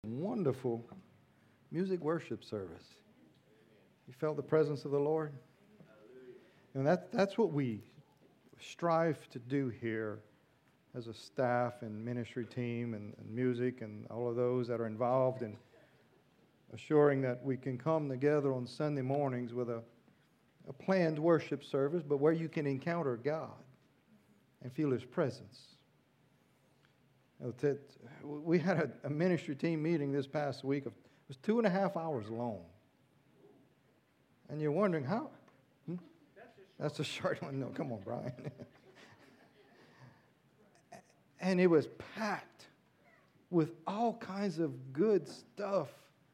Wonderful music worship service. You felt the presence of the Lord? And that's what we strive to do here as a staff and ministry team and music and all of those that are involved in assuring that we can come together on Sunday mornings with a planned worship service, but where you can encounter God and feel His presence. We had a ministry team meeting this past week. It was 2.5 hours long. And you're wondering how? That's a short one. No, come on, Brian. And it was packed with all kinds of good stuff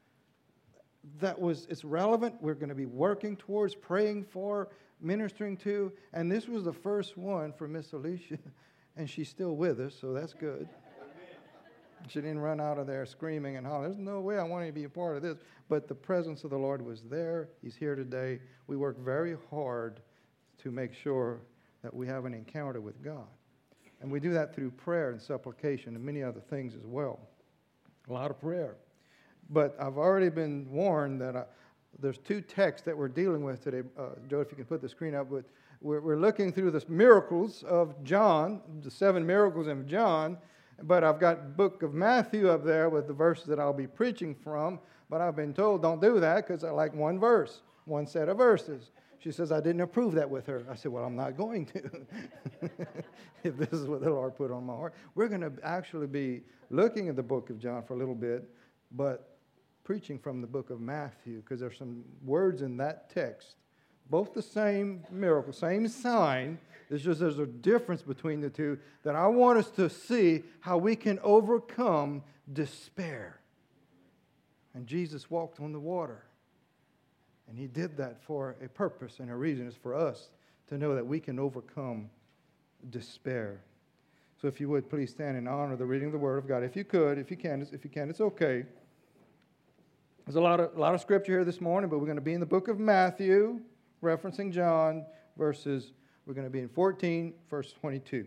it's relevant. We're going to be working towards, praying for, ministering to. And this was the first one for Miss Alicia. And she's still with us, so that's good. She didn't run out of there screaming and hollering. There's no way I want to be a part of this. But the presence of the Lord was there. He's here today. We work very hard to make sure that we have an encounter with God. And we do that through prayer and supplication and many other things as well. A lot of prayer. But I've already been warned that there's 2 texts that we're dealing with today. Joe, if you can put the screen up. But we're looking through the miracles of John, the 7 miracles of John. But I've got book of Matthew up there with the verses that I'll be preaching from. But I've been told don't do that because I like one verse, one set of verses. She says, I didn't approve that with her. I said, well, I'm not going to. If this is what the Lord put on my heart. We're going to actually be looking at the book of John for a little bit, but preaching from the book of Matthew because there's some words in that text. Both the same miracle, same sign. It's just there's a difference between the two that I want us to see how we can overcome despair. And Jesus walked on the water. And He did that for a purpose and a reason. It's for us to know that we can overcome despair. So if you would, please stand in honor of the reading of the Word of God. If you can, it's okay. There's a lot of scripture here this morning, but we're going to be in the book of Matthew, referencing John, we're going to be in 14, verse 22.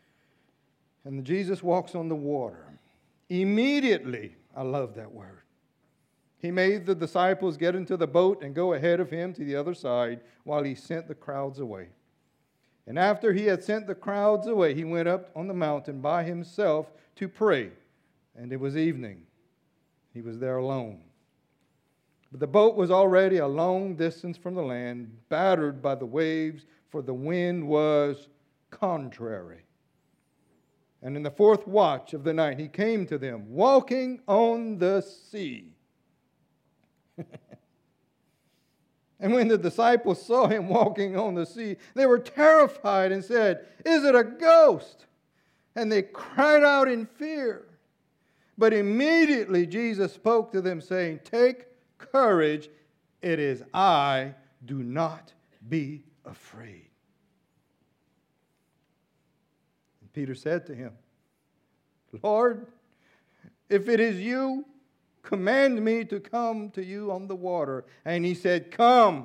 And Jesus walks on the water. Immediately, I love that word. He made the disciples get into the boat and go ahead of Him to the other side while He sent the crowds away. And after He had sent the crowds away, He went up on the mountain by Himself to pray. And it was evening. He was there alone. But the boat was already a long distance from the land, battered by the waves, for the wind was contrary. And in the 4th watch of the night, He came to them, walking on the sea. And when the disciples saw Him walking on the sea, they were terrified and said, "Is it a ghost?" And they cried out in fear. But immediately Jesus spoke to them, saying, "Take courage, it is I, do not be afraid." And Peter said to Him, "Lord, if it is You, command me to come to You on the water." And He said, "Come."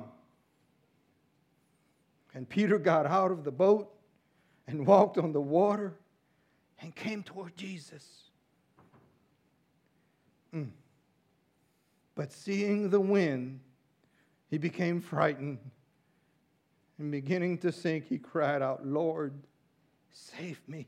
And Peter got out of the boat and walked on the water and came toward Jesus. But seeing the wind, he became frightened. And beginning to sink, he cried out, "Lord, save me."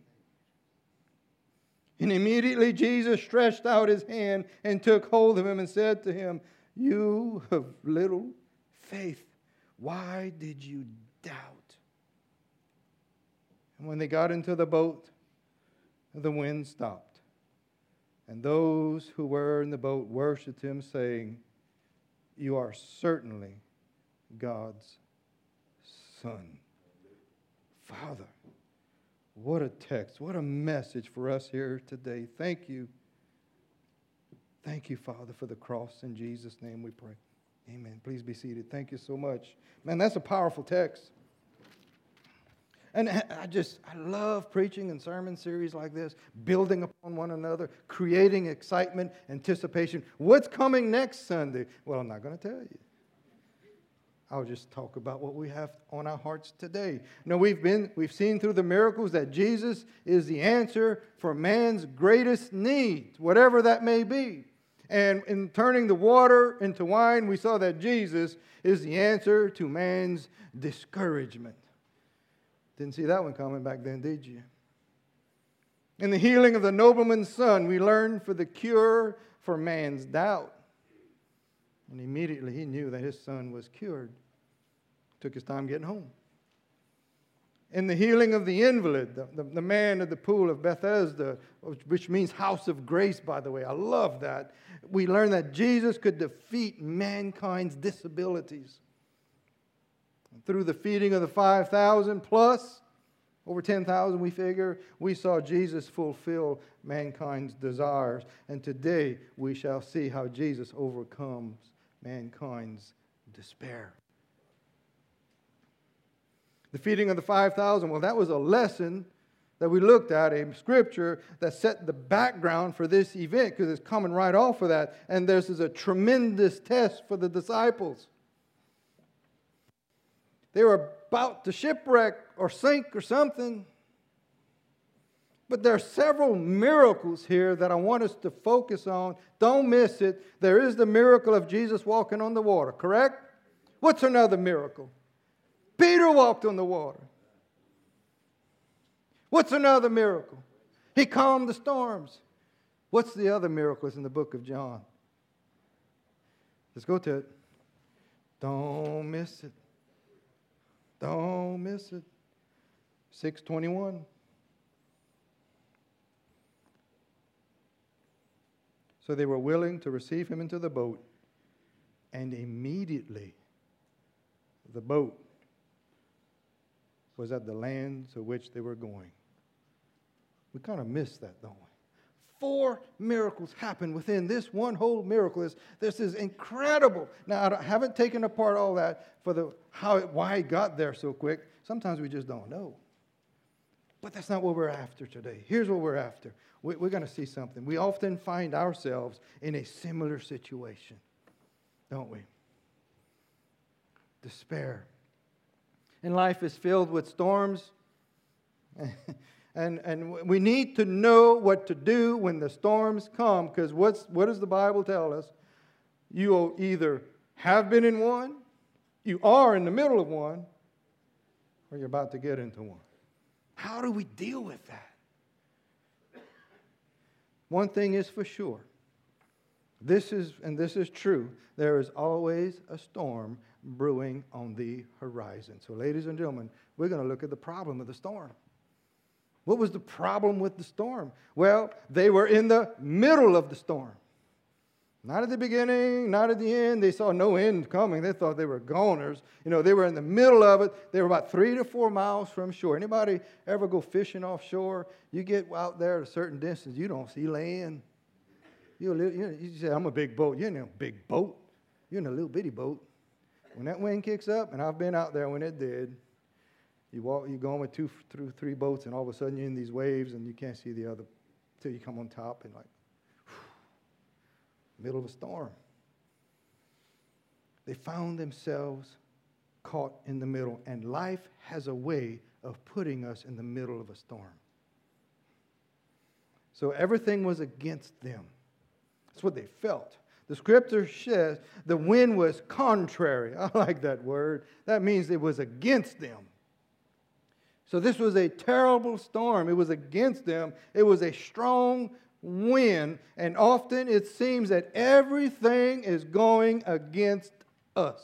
And immediately Jesus stretched out His hand and took hold of him and said to him, "You of little faith, why did you doubt?" And when they got into the boat, the wind stopped. And those who were in the boat worshipped Him, saying, "You are certainly God's Son." Father, what a text, what a message for us here today. Thank You. Thank You, Father, for the cross. In Jesus' name we pray. Amen. Please be seated. Thank you so much. Man, that's a powerful text. And I love preaching and sermon series like this, building upon one another, creating excitement, anticipation. What's coming next Sunday? Well, I'm not going to tell you. I'll just talk about what we have on our hearts today. Now, we've seen through the miracles that Jesus is the answer for man's greatest need, whatever that may be. And in turning the water into wine, we saw that Jesus is the answer to man's discouragement. Didn't see that one coming back then, did you? In the healing of the nobleman's son, we learned for the cure for man's doubt. And immediately he knew that his son was cured. Took his time getting home. In the healing of the invalid, the man at the pool of Bethesda, which means house of grace, by the way. I love that. We learned that Jesus could defeat mankind's disabilities. Through the feeding of the 5,000 plus, over 10,000 we figure, we saw Jesus fulfill mankind's desires. And today we shall see how Jesus overcomes mankind's despair. The feeding of the 5,000, well, that was a lesson that we looked at, a scripture that set the background for this event, because it's coming right off of that. And this is a tremendous test for the disciples. They were about to shipwreck or sink or something. But there are several miracles here that I want us to focus on. Don't miss it. There is the miracle of Jesus walking on the water, correct? What's another miracle? Peter walked on the water. What's another miracle? He calmed the storms. What's the other miracles in the book of John? Let's go to it. Don't miss it. Don't miss it. 6:21. So they were willing to receive him into the boat, and immediately the boat was at the land to which they were going. We kind of missed that, don't we? 4 miracles happened within this one whole miracle. This is incredible. Now, I haven't taken apart all that for why it got there so quick. Sometimes we just don't know. But that's not what we're after today. Here's what we're after. We're going to see something. We often find ourselves in a similar situation, don't we? Despair. And life is filled with storms. And we need to know what to do when the storms come, because what does the Bible tell us? You either have been in one, you are in the middle of one, or you're about to get into one. How do we deal with that? One thing is for sure. This is true. There is always a storm brewing on the horizon. So, ladies and gentlemen, we're going to look at the problem of the storm. What was the problem with the storm? Well, they were in the middle of the storm. Not at the beginning, not at the end. They saw no end coming. They thought they were goners. They were in the middle of it. They were about 3 to 4 miles from shore. Anybody ever go fishing offshore? You get out there at a certain distance, you don't see land. You say, I'm a big boat. You're in a big boat. You're in a little bitty boat. When that wind kicks up, and I've been out there when it did, you're going with 2 through 3 boats, and all of a sudden you're in these waves, and you can't see the other till you come on top, and middle of a storm. They found themselves caught in the middle, and life has a way of putting us in the middle of a storm. So everything was against them. That's what they felt. The scripture says the wind was contrary. I like that word. That means it was against them. So this was a terrible storm. It was against them. It was a strong wind. And often it seems that everything is going against us.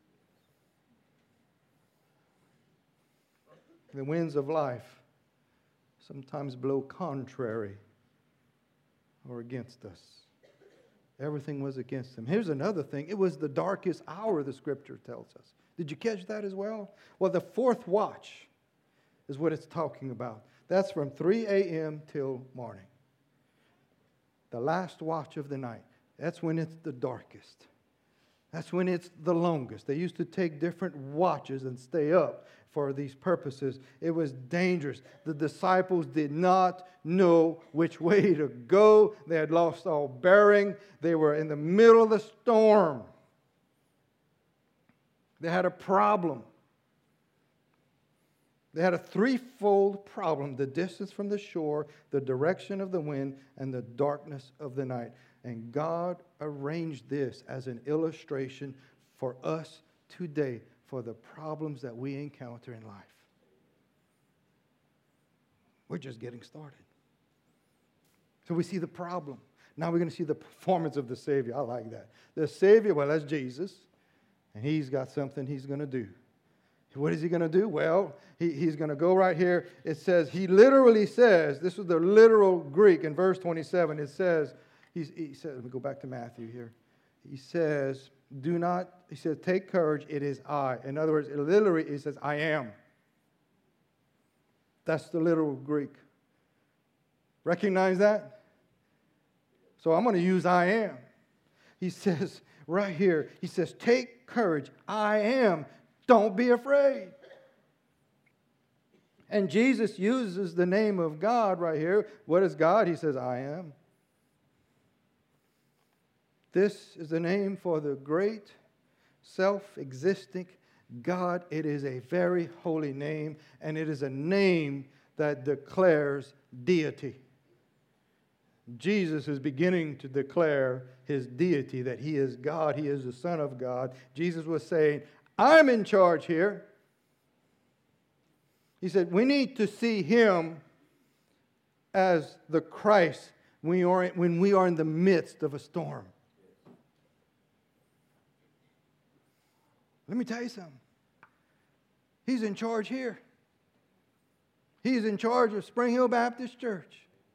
The winds of life sometimes blow contrary or against us. Everything was against them. Here's another thing. It was the darkest hour, the scripture tells us. Did you catch that as well? Well, the 4th watch is what it's talking about. That's from 3 a.m. till morning. The last watch of the night. That's when it's the darkest. That's when it's the longest. They used to take different watches and stay up for these purposes. It was dangerous. The disciples did not know which way to go. They had lost all bearing. They were in the middle of the storm. They had a problem. They had a threefold problem: the distance from the shore, the direction of the wind, and the darkness of the night. And God arranged this as an illustration for us today for the problems that we encounter in life. We're just getting started. So we see the problem. Now we're going to see the performance of the Savior. I like that. The Savior, well, that's Jesus. And He's got something He's going to do. What is He going to do? Well, He's going to go right here. It says, He literally says, this is the literal Greek in verse 27. It says, He says, let me go back to Matthew here. He says, take courage, it is I. In other words, literally, He says, I am. That's the literal Greek. Recognize that? So I'm going to use I am. He says right here, He says, take courage, I am. Don't be afraid. And Jesus uses the name of God right here. What is God? He says, I am. This is the name for the great, self-existing God. It is a very holy name, and it is a name that declares deity. Jesus is beginning to declare His deity, that He is God, He is the Son of God. Jesus was saying, I'm in charge here. He said, we need to see Him as the Christ when we are in the midst of a storm. Let me tell you something. He's in charge here. He's in charge of Spring Hill Baptist Church.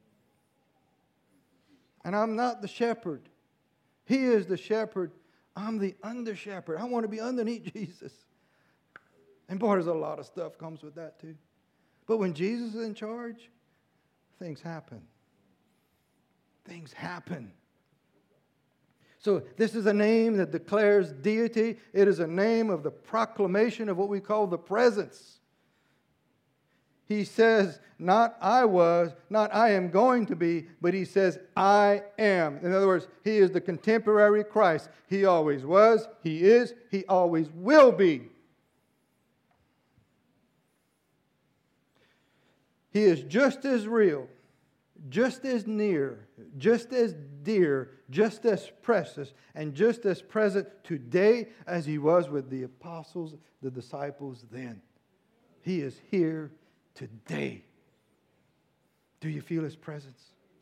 And I'm not the shepherd. He is the shepherd. I'm the under shepherd. I want to be underneath Jesus. And boy, there's a lot of stuff comes with that too. But when Jesus is in charge, things happen. Things happen. So this is a name that declares deity. It is a name of the proclamation of what we call the presence. He says, not I was, not I am going to be, but He says, I am. In other words, He is the contemporary Christ. He always was, He is, He always will be. He is just as real, just as near, just as dear, just as precious, and just as present today as He was with the apostles, the disciples then. He is here today. Do you feel His presence?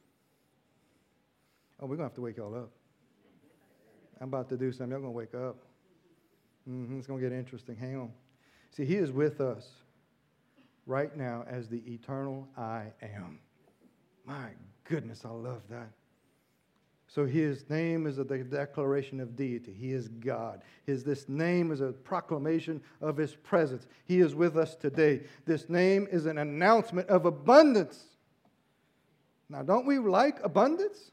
Oh, we're going to have to wake y'all up. I'm about to do something. Y'all going to wake up. It's going to get interesting. Hang on. See, He is with us right now as the eternal I am. My goodness, I love that. So His name is a declaration of deity. He is God. This name is a proclamation of His presence. He is with us today. This name is an announcement of abundance. Now, don't we like abundance?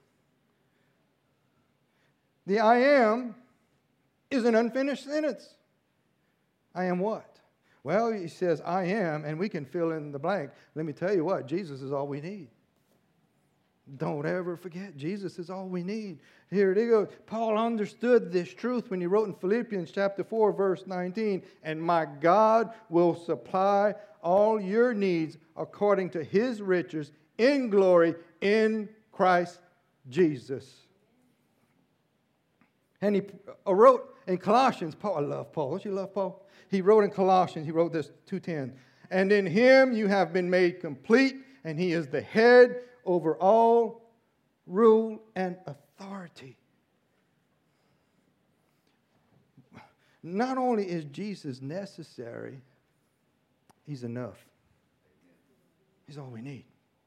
The I am is an unfinished sentence. I am what? Well, He says I am, and we can fill in the blank. Let me tell you what, Jesus is all we need. Don't ever forget, Jesus is all we need. Here it goes. Paul understood this truth when he wrote in Philippians chapter 4, verse 19, and my God will supply all your needs according to His riches in glory in Christ Jesus. And he wrote in Colossians, Paul, I love Paul. Don't you love Paul? He wrote in Colossians, he wrote this 2:10, and in Him you have been made complete, and He is the head over all rule and authority. Not only is Jesus necessary, He's enough. He's all we need.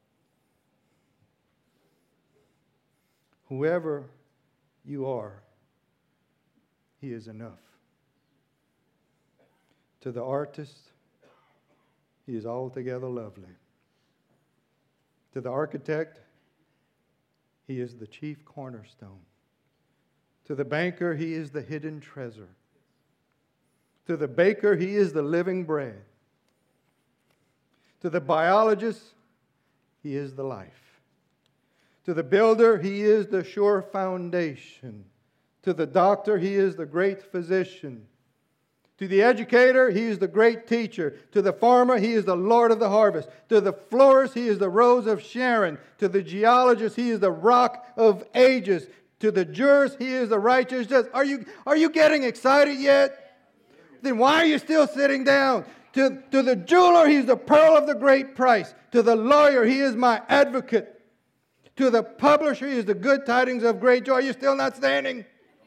Whoever you are, He is enough. To the artist, He is altogether lovely. To the architect, He is the chief cornerstone. To the banker, He is the hidden treasure. To the baker, He is the living bread. To the biologist, He is the life. To the builder, He is the sure foundation. To the doctor, He is the great physician. To the educator, He is the great teacher. To the farmer, He is the Lord of the harvest. To the florist, He is the rose of Sharon. To the geologist, He is the rock of ages. To the jurors, He is the righteous judge. Are you getting excited yet? Then why are you still sitting down? To the jeweler, He's the pearl of the great price. To the lawyer, He is my advocate. To the publisher, He is the good tidings of great joy. Are you still not standing?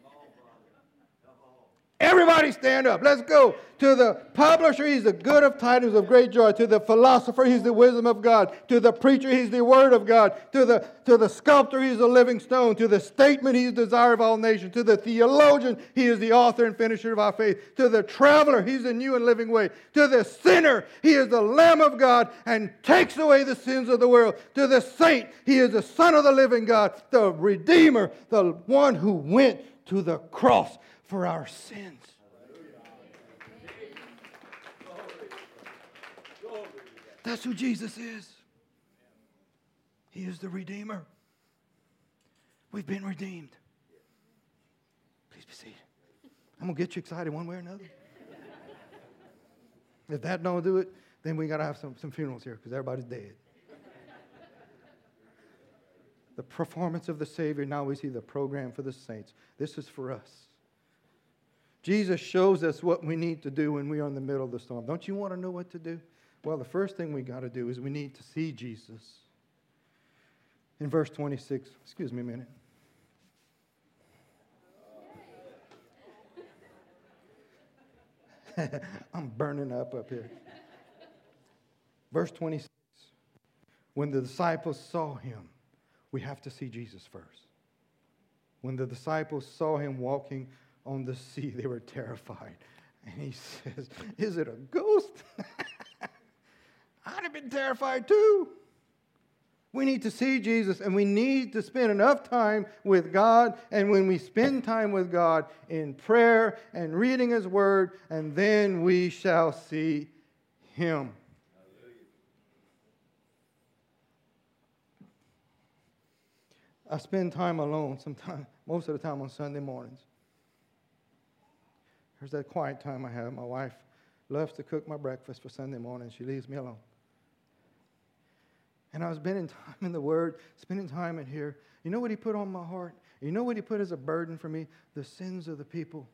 Everybody stand up. Let's go. To the publisher, He's the good of tidings of great joy. To the philosopher, He's the wisdom of God. To the preacher, He's the word of God. To the sculptor, He's the living stone. To the statesman, He's the desire of all nations. To the theologian, He is the author and finisher of our faith. To the traveler, He's the new and living way. To the sinner, He is the Lamb of God and takes away the sins of the world. To the saint, He is the Son of the living God, the Redeemer, the one who went to the cross for our sins. That's who Jesus is. He is the Redeemer. We've been redeemed. Please be seated. I'm going to get you excited one way or another. If that don't do it, then we got to have some funerals here because everybody's dead. The performance of the Savior, now we see the program for the saints. This is for us. Jesus shows us what we need to do when we are in the middle of the storm. Don't you want to know what to do? Well, the first thing we got to do is we need to see Jesus. In verse 26, excuse me a minute. I'm burning up here. Verse 26. When the disciples saw Him, we have to see Jesus first. When the disciples saw Him walking on the sea, they were terrified. And He says, is it a ghost? I'd have been terrified too. We need to see Jesus, and we need to spend enough time with God. And when we spend time with God in prayer and reading His Word, and then we shall see Him. I spend time alone sometimes, most of the time on Sunday mornings. There's that quiet time I have. My wife loves to cook my breakfast for Sunday morning. She leaves me alone. And I was spending time in the Word, spending time in here. You know what He put on my heart? You know what He put as a burden for me? The sins of the people.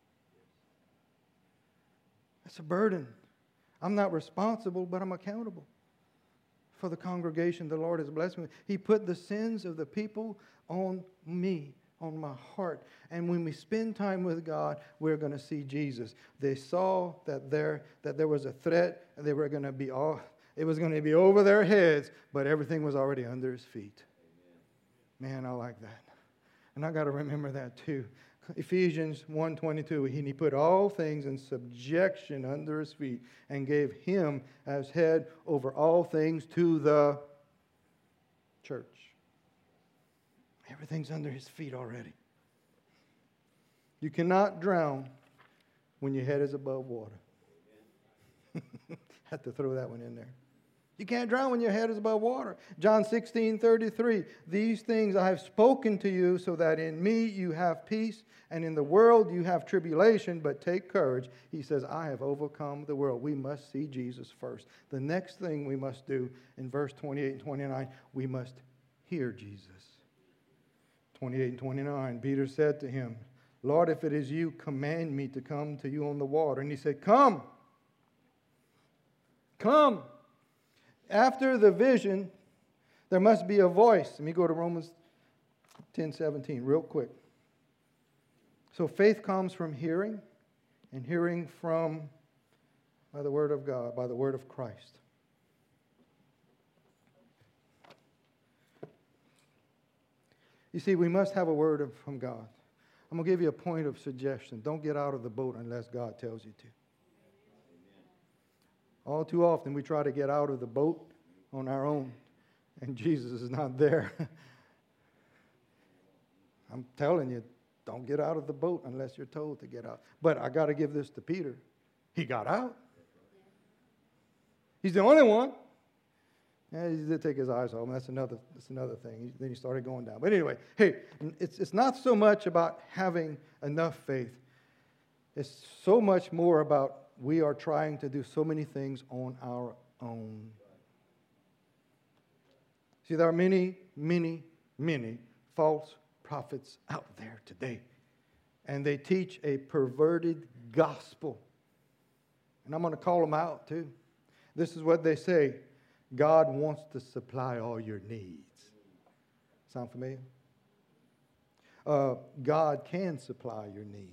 That's a burden. I'm not responsible, but I'm accountable for the congregation the Lord has blessed me with. He put the sins of the people on me, on my heart. And when we spend time with God, we're going to see Jesus. They saw that there was a threat, and they were going to be it was going to be over their heads, but everything was already under His feet. Amen. Man, I like that. And I got to remember that too. Ephesians 1:22, He put all things in subjection under His feet and gave Him as head over all things to the church. Everything's under His feet already. You cannot drown when your head is above water. Had to throw that one in there. You can't drown when your head is above water. John 16:33, these things I have spoken to you so that in me you have peace, and in the world you have tribulation, but take courage. He says, I have overcome the world. We must see Jesus first. The next thing we must do in verse 28 and 29, we must hear Jesus. 28 and 29, Peter said to Him, Lord, if it is you, command me to come to you on the water. And He said, come. Come. After the vision, there must be a voice. Let me go to Romans 10:17 real quick. So faith comes from hearing, and hearing by the Word of God, by the Word of Christ. You see, we must have a word from God. I'm going to give you a point of suggestion. Don't get out of the boat unless God tells you to. All too often we try to get out of the boat on our own, and Jesus is not there. I'm telling you, don't get out of the boat unless you're told to get out. But I got to give this to Peter. He got out. He's the only one. Yeah, he did take his eyes off him. That's another thing. Then he started going down. But anyway, hey, it's not so much about having enough faith. It's so much more about we are trying to do so many things on our own. See, there are many, many, many false prophets out there today. And they teach a perverted gospel. And I'm going to call them out too. This is what they say. God wants to supply all your needs. Sound familiar? God can supply your needs.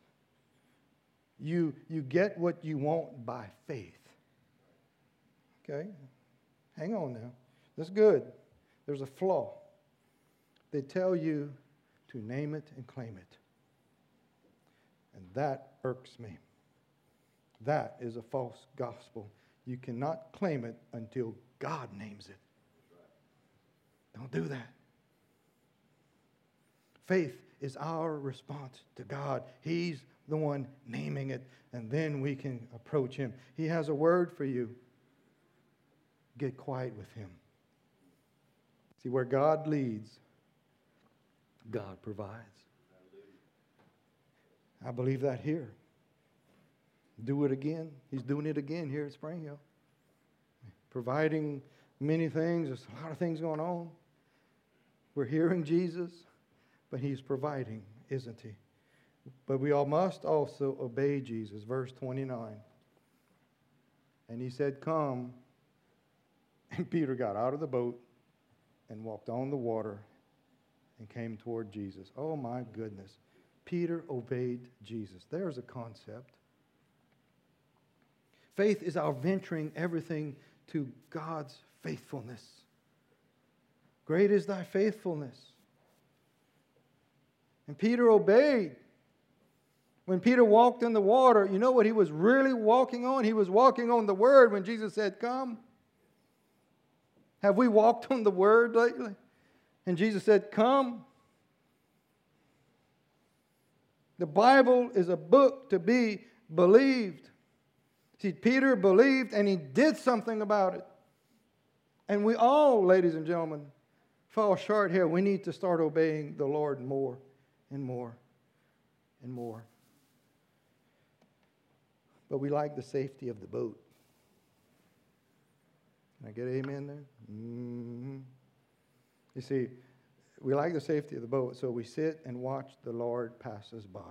You get what you want by faith. Okay? Hang on now. That's good. There's a flaw. They tell you to name it and claim it. And that irks me. That is a false gospel. You cannot claim it until God names it. Don't do that. Faith is our response to God. He's the one naming it, and then we can approach Him. He has a word for you. Get quiet with Him. See, where God leads, God provides. I believe that here. Do it again. He's doing it again here at Spring Hill. Providing many things. There's a lot of things going on. We're hearing Jesus, but He's providing, isn't He? But we all must also obey Jesus. Verse 29. And He said, "Come." And Peter got out of the boat and walked on the water and came toward Jesus. Oh my goodness. Peter obeyed Jesus. There's a concept. Faith is our venturing everything to God's faithfulness. Great is thy faithfulness. And Peter obeyed. When Peter walked in the water, you know what he was really walking on? He was walking on the Word when Jesus said, "Come." Have we walked on the Word lately? And Jesus said, "Come." The Bible is a book to be believed. See, Peter believed and he did something about it. And we all, ladies and gentlemen, fall short here. We need to start obeying the Lord more and more and more. But we like the safety of the boat. Can I get an amen there? Mm-hmm. You see, we like the safety of the boat, so we sit and watch the Lord pass us by.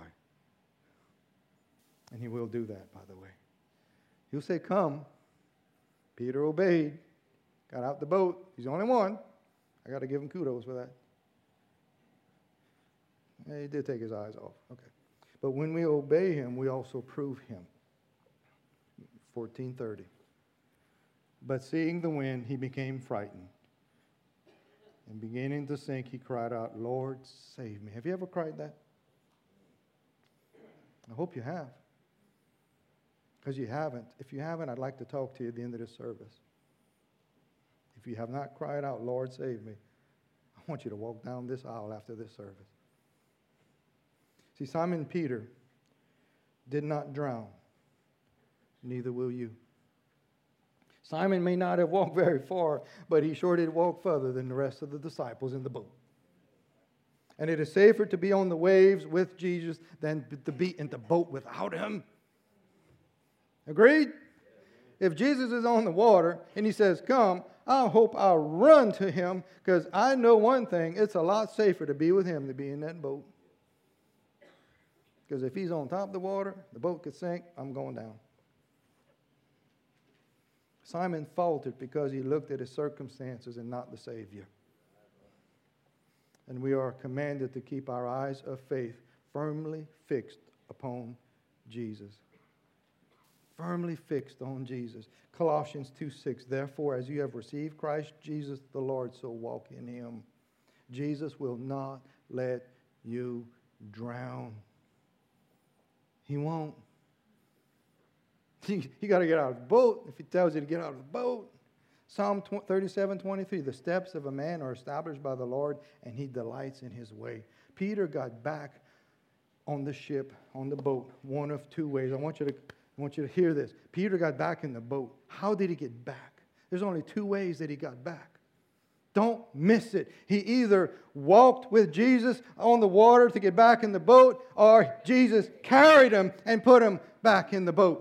And He will do that, by the way. He'll say, "Come." Peter obeyed, got out the boat. He's the only one. I got to give him kudos for that. Yeah, he did take his eyes off. Okay. But when we obey Him, we also prove Him. 14:30. But seeing the wind, he became frightened. And beginning to sink, he cried out, "Lord, save me." Have you ever cried that? I hope you have. Because you haven't. If you haven't, I'd like to talk to you at the end of this service. If you have not cried out, "Lord, save me," I want you to walk down this aisle after this service. See, Simon Peter did not drown. Neither will you. Simon may not have walked very far, but he sure did walk further than the rest of the disciples in the boat. And it is safer to be on the waves with Jesus than to be in the boat without Him. Agreed? If Jesus is on the water and He says, "Come," I hope I'll run to Him, because I know one thing, it's a lot safer to be with Him than be in that boat. Because if He's on top of the water, the boat could sink, I'm going down. Simon faltered because he looked at his circumstances and not the Savior. And we are commanded to keep our eyes of faith firmly fixed upon Jesus. Firmly fixed on Jesus. Colossians 2:6. Therefore, as you have received Christ Jesus the Lord, so walk in Him. Jesus will not let you drown. He won't. You got to get out of the boat if He tells you to get out of the boat. Psalm 37:23. The steps of a man are established by the Lord, and He delights in His way. Peter got back on the ship, on the boat, one of two ways. I want you to hear this. Peter got back in the boat. How did he get back? There's only two ways that he got back. Don't miss it. He either walked with Jesus on the water to get back in the boat, or Jesus carried him and put him back in the boat.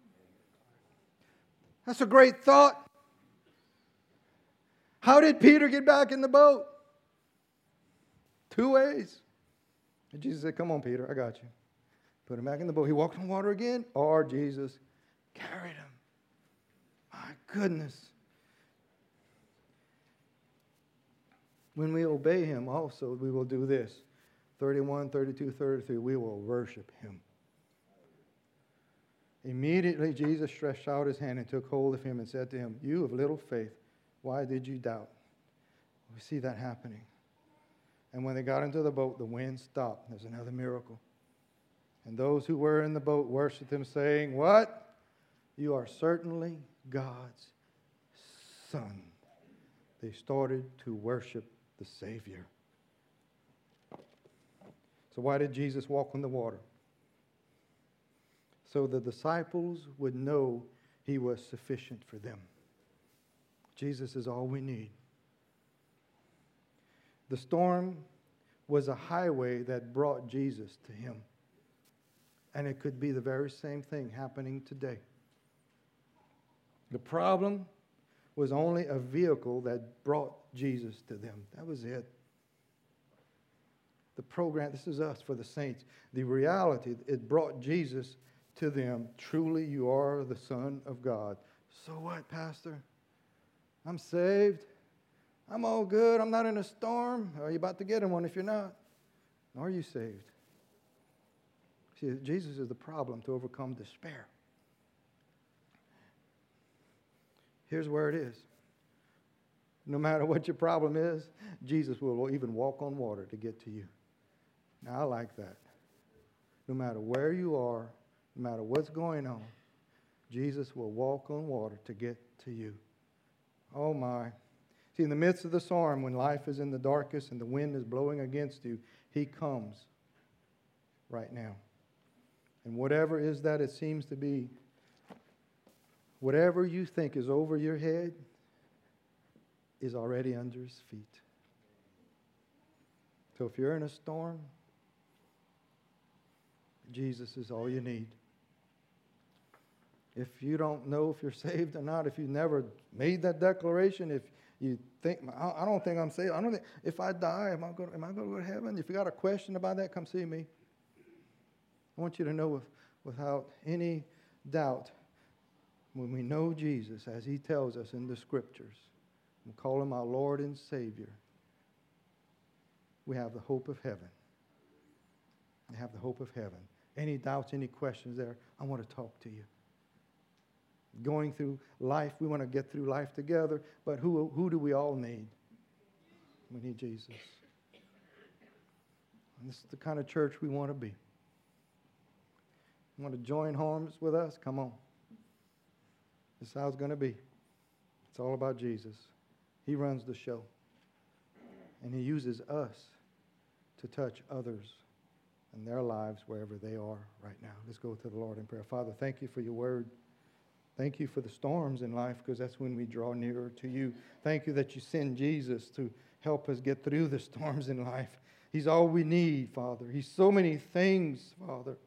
That's a great thought. How did Peter get back in the boat? 2 ways. And Jesus said, come on, Peter, I got you. Put him back in the boat. He walked on water again, or Jesus carried him. My goodness. When we obey him also, we will do this. 31, 32, 33, we will worship him. Immediately Jesus stretched out his hand and took hold of him and said to him, you of little faith, why did you doubt? We see that happening. And when they got into the boat, the wind stopped. There's another miracle. And those who were in the boat worshiped him, saying, what? You are certainly God's Son. They started to worship the Savior. So why did Jesus walk on the water? So the disciples would know he was sufficient for them. Jesus is all we need. The storm was a highway that brought Jesus to him. And it could be the very same thing happening today. The problem was only a vehicle that brought Jesus to them. That was it. The program, this is us for the saints. The reality, it brought Jesus to them. Truly, you are the Son of God. So what, Pastor? I'm saved. I'm all good. I'm not in a storm. Are you about to get in one if you're not? Are you saved? See, Jesus is the problem to overcome despair. Here's where it is. No matter what your problem is, Jesus will even walk on water to get to you. Now, I like that. No matter where you are, no matter what's going on, Jesus will walk on water to get to you. Oh, my. See, in the midst of the storm, when life is in the darkest and the wind is blowing against you, he comes right now. And whatever is that it seems to be, whatever you think is over your head is already under his feet. So if you're in a storm, Jesus is all you need. If you don't know if you're saved or not, if you never made that declaration, if you think, I don't think I'm saved. I don't think, if I die, am I going to go to heaven? If you got a question about that, come see me. I want you to know without any doubt, when we know Jesus, as he tells us in the Scriptures, we call him our Lord and Savior, we have the hope of heaven. We have the hope of heaven. Any doubts, any questions there, I want to talk to you. Going through life, we want to get through life together, but who do we all need? We need Jesus. And this is the kind of church we want to be. You want to join arms with us? Come on. This is how it's going to be. It's all about Jesus. He runs the show. And he uses us to touch others in their lives wherever they are right now. Let's go to the Lord in prayer. Father, thank you for your word. Thank you for the storms in life, because that's when we draw nearer to you. Thank you that you send Jesus to help us get through the storms in life. He's all we need, Father. He's so many things, Father.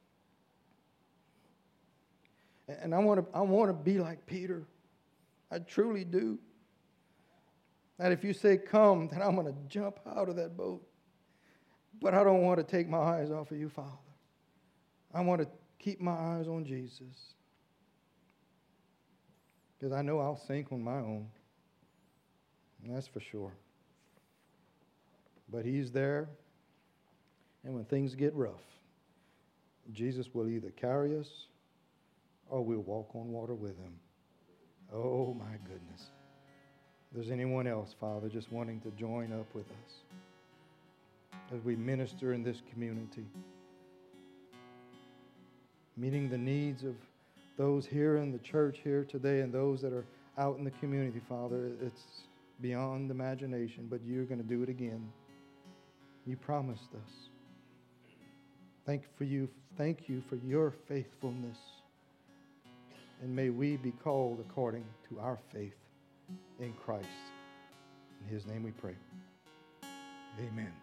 And I want to be like Peter. I truly do. That if you say come, then I'm going to jump out of that boat. But I don't want to take my eyes off of you, Father. I want to keep my eyes on Jesus. Because I know I'll sink on my own. And that's for sure. But he's there. And when things get rough, Jesus will either carry us or we'll walk on water with him. Oh, my goodness. If there's anyone else, Father, just wanting to join up with us as we minister in this community, meeting the needs of those here in the church here today and those that are out in the community, Father, it's beyond imagination, but you're going to do it again. You promised us. Thank you for your faithfulness. And may we be called according to our faith in Christ. In his name we pray. Amen.